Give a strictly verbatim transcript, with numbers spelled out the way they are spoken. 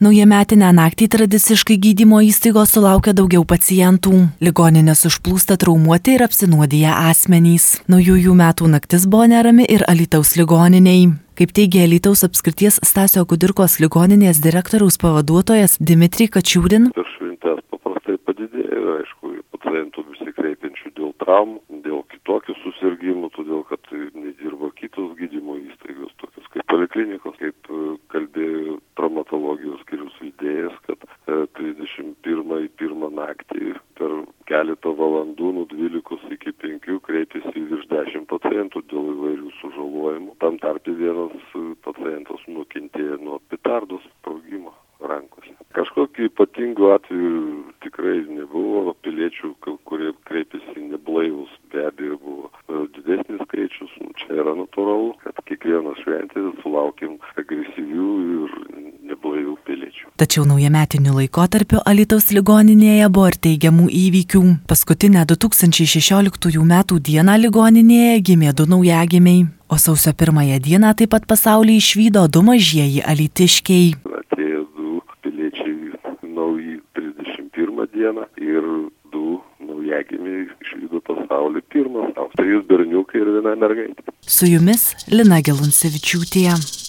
Naujametinę naktį tradiciškai gydymo įstaigos sulaukia daugiau pacientų. Ligoninės užplūsta traumuoti ir apsinuodiję asmenys. Naujųjų metų naktis buvo nerami ir Alytaus ligoniniai. Kaip teigia Alytaus apskrities Stasio Kudirkos ligoninės direktoriaus pavaduotojas Dimitrij Kačiūrin. Per šventes paprastai padidėjo, aišku, pacientų visi kreipiančių dėl traumų, dėl kitokių susirgymų, todėl kad nedirba kitos gydymo įstaigos, tokios kaip poliklinikos, kaip kalbėjo traumatologijos skyrius vedėjas, kad trisdešimt pirmą į pirmą naktį per keletą valandų nuo dvylikos iki penkių kreipėsi virš dešimt pacientų dėl įvairių sužalojimų. Tam tarpe vienas pacientas nukentėjo nuo petardos sprogimo rankose. Kažkokių ypatingų atvejų tikrai nebuvo. Piliečių, kurie kreipėsi neblaivus, be abejo buvo didesnis skaičius. Čia yra natūralu, kad kiekvieną šventę sulaukim agresyvių ir neblaivių piliečių. Tačiau naujametiniu laikotarpiu Alytaus ligoninėje buvo ir teigiamų įvykių. Paskutinę du tūkstančiai šešioliktųjų metų dieną ligoninėje gimė du naujagimiai, o sausio pirmąją dieną taip pat pasaulį išvydo du mažieji alytiškiai. Atėjo du piliečiai nauji trisdešimt pirmą dieną ir du naujagimiai išvydo pasaulį pirmą, trys berniukai ir viena mergaitė. Su jumis Lina Geluncevičiūtė.